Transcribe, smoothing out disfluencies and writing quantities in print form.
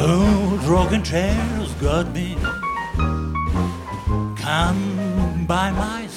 Old rocking chair's got me. Come by my